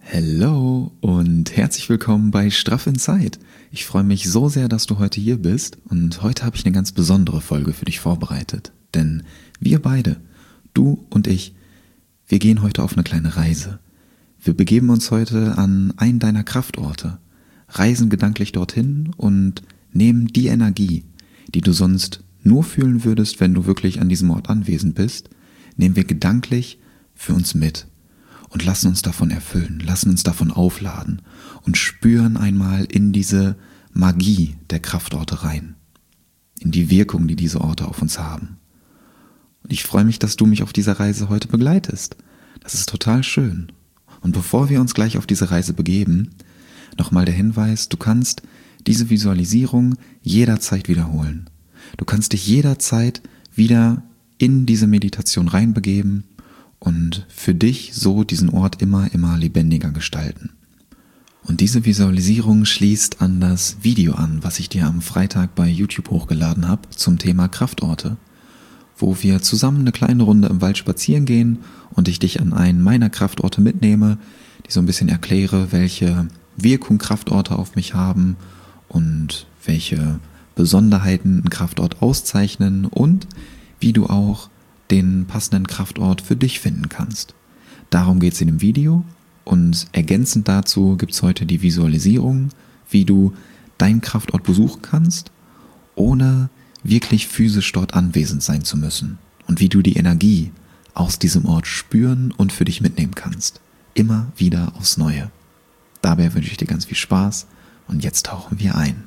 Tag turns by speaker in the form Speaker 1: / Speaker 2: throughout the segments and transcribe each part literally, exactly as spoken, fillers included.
Speaker 1: Hallo und herzlich willkommen bei Straff Inside. Ich freue mich so sehr, dass du heute hier bist und heute habe ich eine ganz besondere Folge für dich vorbereitet. Denn wir beide, du und ich, wir gehen heute auf eine kleine Reise. Wir begeben uns heute an einen deiner Kraftorte, reisen gedanklich dorthin und nehmen die Energie, die du sonst nur fühlen würdest, wenn du wirklich an diesem Ort anwesend bist, nehmen wir gedanklich für uns mit. Und lassen uns davon erfüllen, lassen uns davon aufladen und spüren einmal in diese Magie der Kraftorte rein, in die Wirkung, die diese Orte auf uns haben. Und ich freue mich, dass du mich auf dieser Reise heute begleitest. Das ist total schön. Und bevor wir uns gleich auf diese Reise begeben, nochmal der Hinweis, du kannst diese Visualisierung jederzeit wiederholen. Du kannst dich jederzeit wieder in diese Meditation reinbegeben und für dich so diesen Ort immer, immer lebendiger gestalten. Und diese Visualisierung schließt an das Video an, was ich dir am Freitag bei YouTube hochgeladen habe zum Thema Kraftorte, wo wir zusammen eine kleine Runde im Wald spazieren gehen und ich dich an einen meiner Kraftorte mitnehme, die so ein bisschen erkläre, welche Wirkung Kraftorte auf mich haben und welche Besonderheiten ein Kraftort auszeichnen und wie du auch den passenden Kraftort für dich finden kannst. Darum geht es in dem Video und ergänzend dazu gibt es heute die Visualisierung, wie du deinen Kraftort besuchen kannst, ohne wirklich physisch dort anwesend sein zu müssen und wie du die Energie aus diesem Ort spüren und für dich mitnehmen kannst. Immer wieder aufs Neue. Dabei wünsche ich dir ganz viel Spaß und jetzt tauchen wir ein.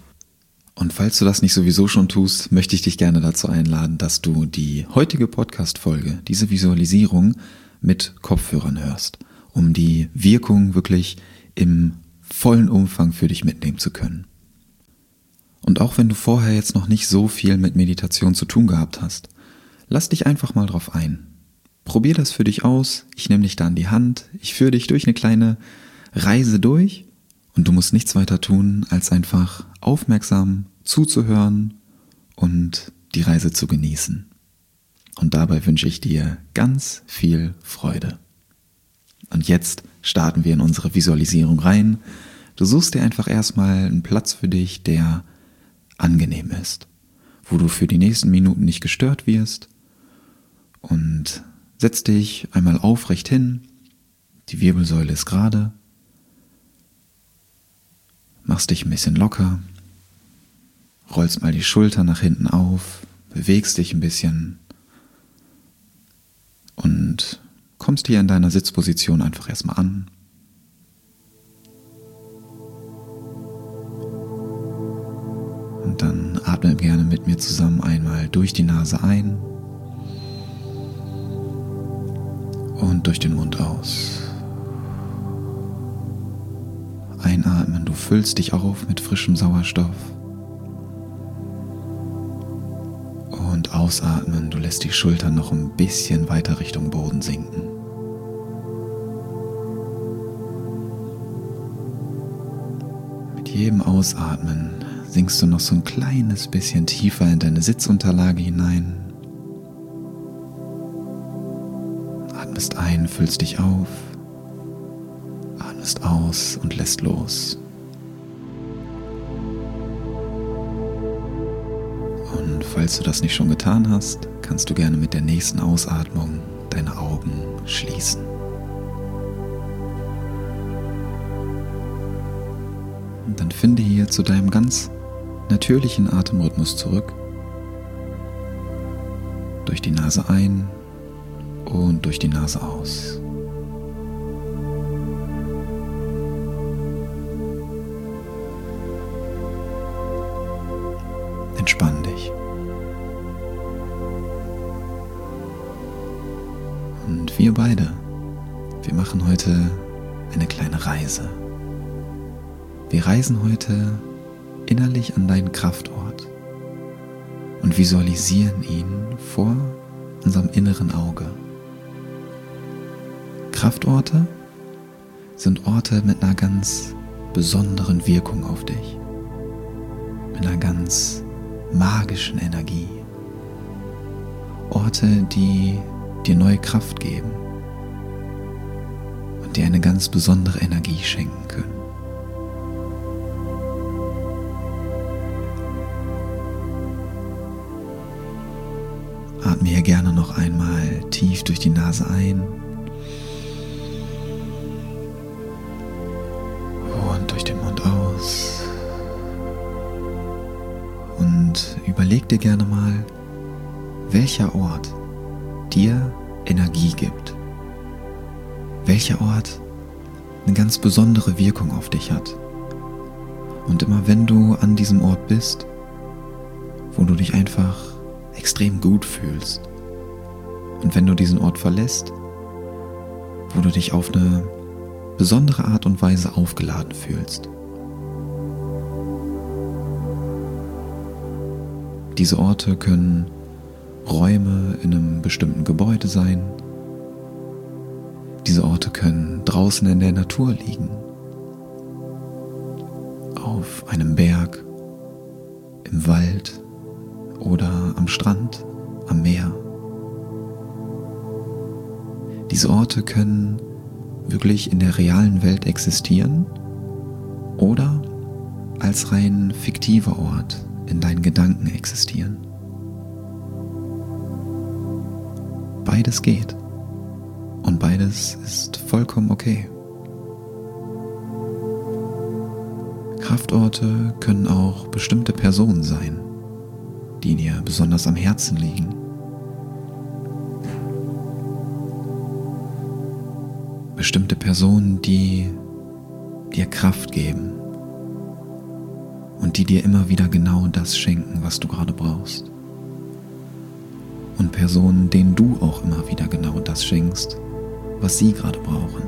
Speaker 1: Und falls du das nicht sowieso schon tust, möchte ich dich gerne dazu einladen, dass du die heutige Podcast-Folge, diese Visualisierung mit Kopfhörern hörst, um die Wirkung wirklich im vollen Umfang für dich mitnehmen zu können. Und auch wenn du vorher jetzt noch nicht so viel mit Meditation zu tun gehabt hast, lass dich einfach mal drauf ein. Probier das für dich aus, ich nehme dich da an die Hand, ich führe dich durch eine kleine Reise durch und du musst nichts weiter tun, als einfach aufmerksam zuzuhören und die Reise zu genießen. Und dabei wünsche ich dir ganz viel Freude. Und jetzt starten wir in unsere Visualisierung rein. Du suchst dir einfach erstmal einen Platz für dich, der angenehm ist, wo du für die nächsten Minuten nicht gestört wirst und setz dich einmal aufrecht hin. Die Wirbelsäule ist gerade. Machst dich ein bisschen locker, rollst mal die Schultern nach hinten auf, bewegst dich ein bisschen und kommst hier in deiner Sitzposition einfach erstmal an. Und dann atme gerne mit mir zusammen einmal durch die Nase ein und durch den Mund aus. Einatmen, du füllst dich auf mit frischem Sauerstoff. Und ausatmen, du lässt die Schultern noch ein bisschen weiter Richtung Boden sinken. Mit jedem Ausatmen sinkst du noch so ein kleines bisschen tiefer in deine Sitzunterlage hinein. Atmest ein, füllst dich auf. Atmest aus und lässt los. Und falls du das nicht schon getan hast, kannst du gerne mit der nächsten Ausatmung deine Augen schließen. Und dann finde hier zu deinem ganz natürlichen Atemrhythmus zurück. Durch die Nase ein und durch die Nase aus. Entspann dich. Und wir beide, wir machen heute eine kleine Reise. Wir reisen heute innerlich an deinen Kraftort und visualisieren ihn vor unserem inneren Auge. Kraftorte sind Orte mit einer ganz besonderen Wirkung auf dich, mit einer ganz magischen Energie. Orte, die dir neue Kraft geben. dir eine ganz besondere Energie schenken können. Atme hier gerne noch einmal tief durch die Nase ein und durch den Mund aus. Und überleg dir gerne mal, welcher Ort dir Energie gibt. Welcher Ort eine ganz besondere Wirkung auf dich hat. Und immer wenn du an diesem Ort bist, wo du dich einfach extrem gut fühlst, und wenn du diesen Ort verlässt, wo du dich auf eine besondere Art und Weise aufgeladen fühlst. Diese Orte können Räume in einem bestimmten Gebäude sein. Diese Orte können draußen in der Natur liegen, auf einem Berg, im Wald oder am Strand, am Meer. Diese Orte können wirklich in der realen Welt existieren oder als rein fiktiver Ort in deinen Gedanken existieren. Beides geht und beides ist vollkommen okay. Kraftorte können auch bestimmte Personen sein, die dir besonders am Herzen liegen. Bestimmte Personen, die dir Kraft geben und die dir immer wieder genau das schenken, was du gerade brauchst. Und Personen, denen du auch immer wieder genau das schenkst, was sie gerade brauchen.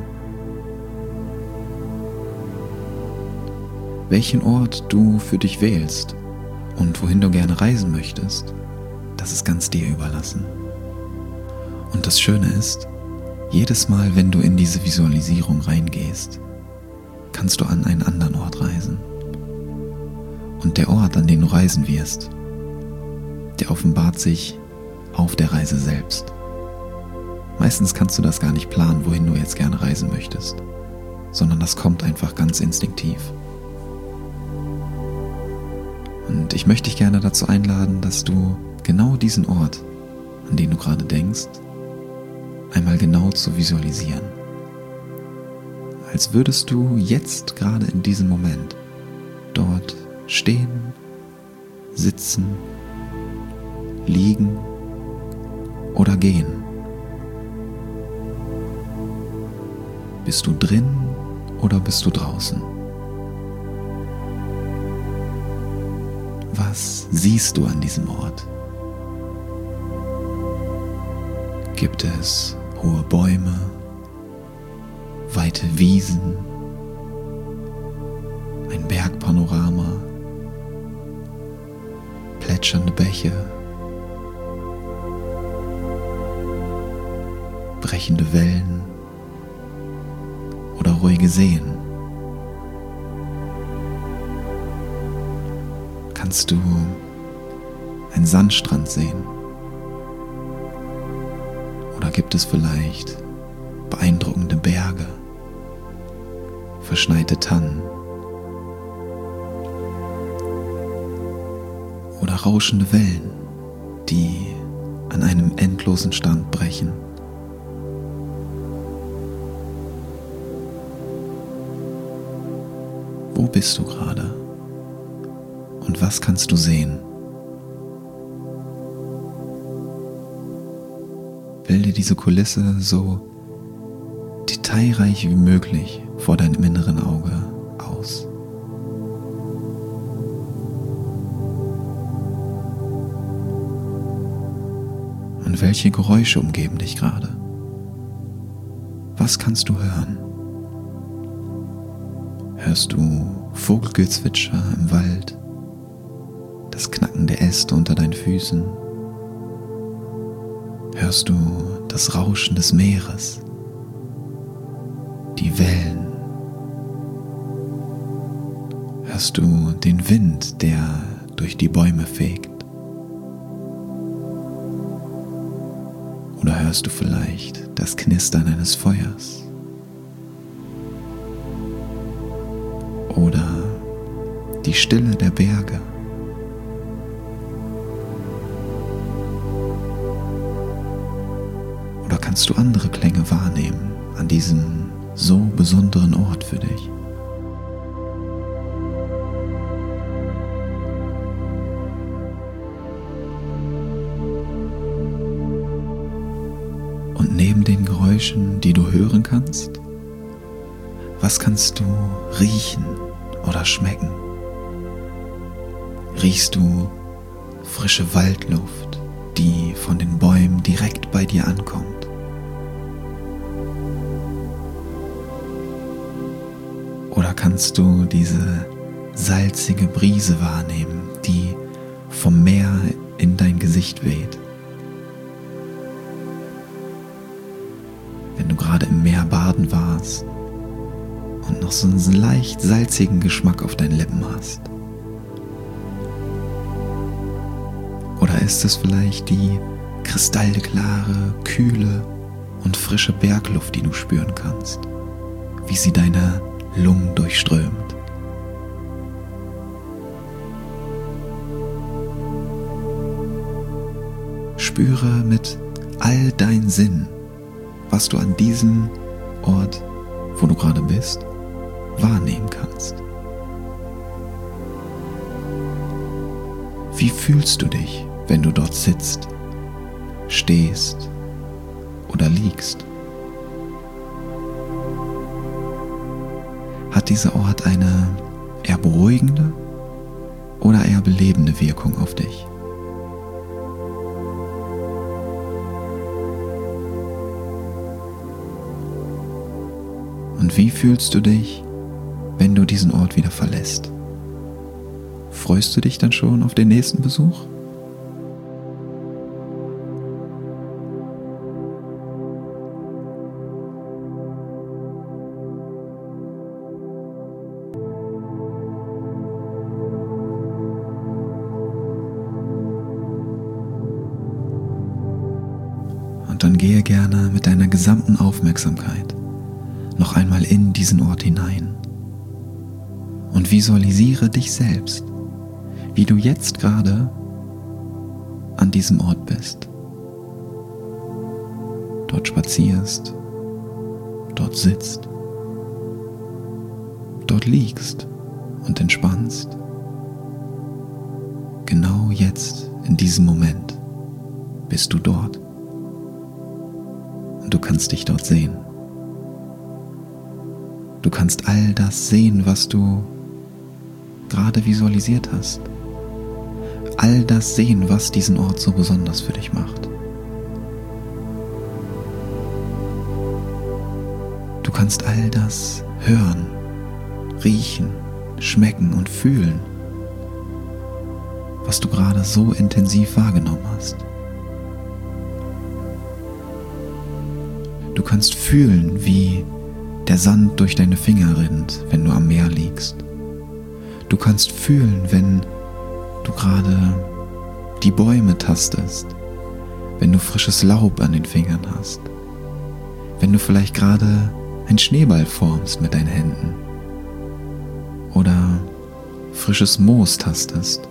Speaker 1: Welchen Ort du für dich wählst und wohin du gerne reisen möchtest, das ist ganz dir überlassen. Und das Schöne ist, jedes Mal, wenn du in diese Visualisierung reingehst, kannst du an einen anderen Ort reisen. Und der Ort, an den du reisen wirst, der offenbart sich auf der Reise selbst. Meistens kannst du das gar nicht planen, wohin du jetzt gerne reisen möchtest, sondern das kommt einfach ganz instinktiv. Und ich möchte dich gerne dazu einladen, dass du genau diesen Ort, an den du gerade denkst, einmal genau zu visualisieren. Als würdest du jetzt gerade in diesem Moment dort stehen, sitzen, liegen oder gehen. Bist du drin oder bist du draußen? Was siehst du an diesem Ort? Gibt es hohe Bäume, weite Wiesen, ein Bergpanorama, plätschernde Bäche, brechende Wellen oder ruhige Seen? Kannst du einen Sandstrand sehen? Oder gibt es vielleicht beeindruckende Berge, verschneite Tannen oder rauschende Wellen, die an einem endlosen Strand brechen? Wo bist du gerade? Und was kannst du sehen? Bilde diese Kulisse so detailreich wie möglich vor deinem inneren Auge aus. Und welche Geräusche umgeben dich gerade? Was kannst du hören? Hörst du Vogelgezwitscher im Wald? Das Knacken der Äste unter deinen Füßen? Hörst du das Rauschen des Meeres? Die Wellen? Hörst du den Wind, der durch die Bäume fegt? Oder hörst du vielleicht das Knistern eines Feuers? oder die Stille der Berge. Oder kannst du andere Klänge wahrnehmen an diesem so besonderen Ort für dich? Und neben den Geräuschen, die du hören kannst, was kannst du riechen oder schmecken? Riechst du frische Waldluft, die von den Bäumen direkt bei dir ankommt? Oder kannst du diese salzige Brise wahrnehmen, die vom Meer in dein Gesicht weht? Wenn du gerade im Meer baden warst und noch so einen leicht salzigen Geschmack auf deinen Lippen hast. Oder ist es vielleicht die kristallklare, kühle und frische Bergluft, die du spüren kannst, wie sie deine Lungen durchströmt? Spüre mit all deinen Sinnen, was du an diesem Ort, wo du gerade bist, wahrnehmen kannst. Wie fühlst du dich, wenn du dort sitzt, stehst oder liegst? Hat dieser Ort eine eher beruhigende oder eher belebende Wirkung auf dich? Und wie fühlst du dich, wenn du diesen Ort wieder verlässt? Freust du dich dann schon auf den nächsten Besuch? Und dann gehe gerne mit deiner gesamten Aufmerksamkeit noch einmal in diesen Ort hinein und visualisiere dich selbst, wie du jetzt gerade an diesem Ort bist. Dort spazierst, dort sitzt, dort liegst und entspannst. Genau jetzt, in diesem Moment, bist du dort. Und du kannst dich dort sehen. Du kannst all das sehen, was du gerade visualisiert hast. All das sehen, was diesen Ort so besonders für dich macht. Du kannst all das hören, riechen, schmecken und fühlen, was du gerade so intensiv wahrgenommen hast. Du kannst fühlen, wie der Sand durch deine Finger rinnt, wenn du am Meer liegst. Du kannst fühlen, wenn du gerade die Bäume tastest, wenn du frisches Laub an den Fingern hast, wenn du vielleicht gerade einen Schneeball formst mit deinen Händen oder frisches Moos tastest.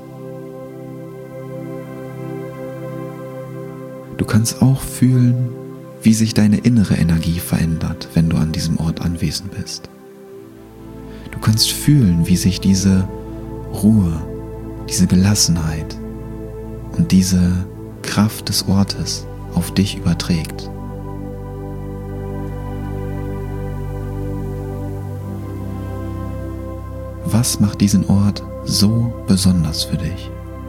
Speaker 1: Du kannst auch fühlen, wie sich deine innere Energie verändert, wenn du an diesem Ort anwesend bist. Du kannst fühlen, wie sich diese Ruhe, diese Gelassenheit und diese Kraft des Ortes auf dich überträgt. Was macht diesen Ort so besonders für dich?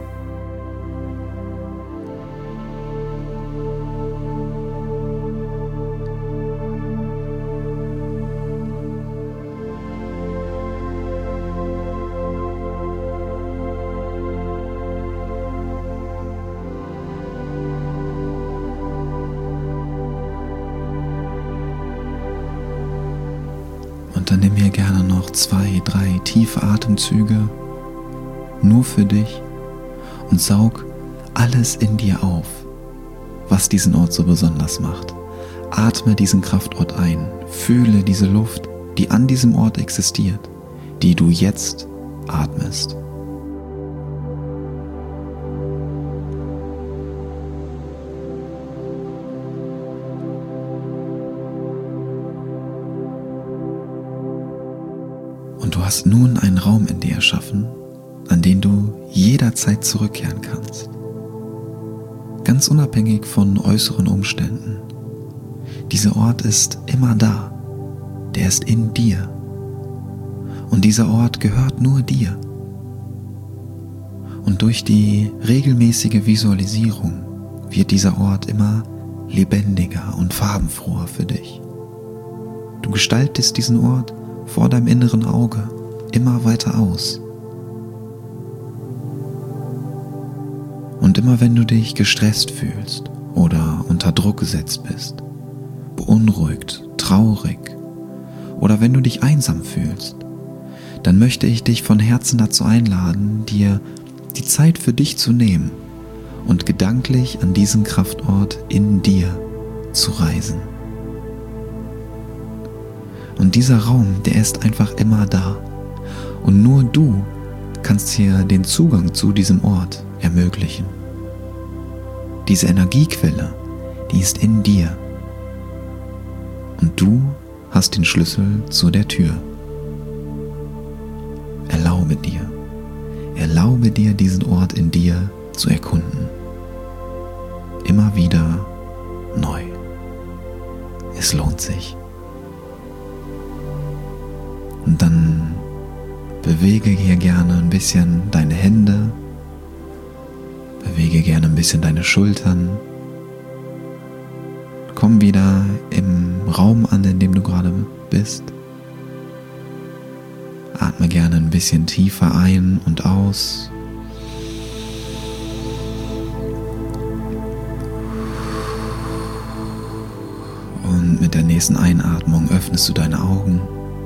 Speaker 1: Und dann nimm hier gerne noch zwei, drei tiefe Atemzüge nur für dich und saug alles in dir auf, was diesen Ort so besonders macht. Atme diesen Kraftort ein, fühle diese Luft, die an diesem Ort existiert, die du jetzt atmest. Und du hast nun einen Raum in dir erschaffen, an den du jederzeit zurückkehren kannst. Ganz unabhängig von äußeren Umständen. Dieser Ort ist immer da. Der ist in dir. Und dieser Ort gehört nur dir. Und durch die regelmäßige Visualisierung wird dieser Ort immer lebendiger und farbenfroher für dich. Du gestaltest diesen Ort vor deinem inneren Auge immer weiter aus. Und immer wenn du dich gestresst fühlst oder unter Druck gesetzt bist, beunruhigt, traurig oder wenn du dich einsam fühlst, dann möchte ich dich von Herzen dazu einladen, dir die Zeit für dich zu nehmen und gedanklich an diesen Kraftort in dir zu reisen. Und dieser Raum, der ist einfach immer da. Und nur du kannst dir den Zugang zu diesem Ort ermöglichen. Diese Energiequelle, die ist in dir. Und du hast den Schlüssel zu der Tür. Erlaube dir, erlaube dir, diesen Ort in dir zu erkunden. Immer wieder neu. Es lohnt sich. Und dann bewege hier gerne ein bisschen deine Hände, bewege gerne ein bisschen deine Schultern. Komm wieder im Raum an, in dem du gerade bist. Atme gerne ein bisschen tiefer ein und aus. Und mit der nächsten Einatmung öffnest du deine Augen.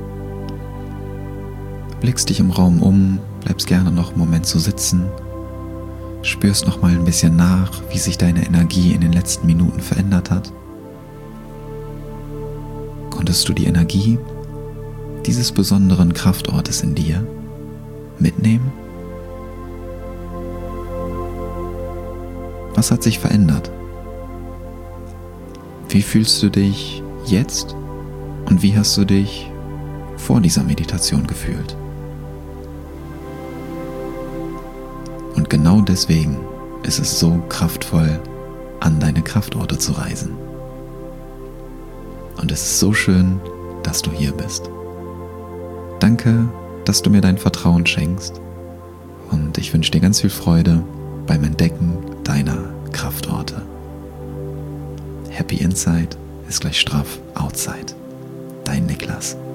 Speaker 1: Blickst dich im Raum um, bleibst gerne noch einen Moment so sitzen, spürst noch mal ein bisschen nach, wie sich deine Energie in den letzten Minuten verändert hat. Konntest du die Energie dieses besonderen Kraftortes in dir mitnehmen? Was hat sich verändert? Wie fühlst du dich jetzt und wie hast du dich vor dieser Meditation gefühlt? Und genau deswegen ist es so kraftvoll, an deine Kraftorte zu reisen. Und es ist so schön, dass du hier bist. Danke, dass du mir dein Vertrauen schenkst. Und ich wünsche dir ganz viel Freude beim Entdecken deiner Kraftorte. Happy Inside ist gleich straff Outside. Dein Niklas.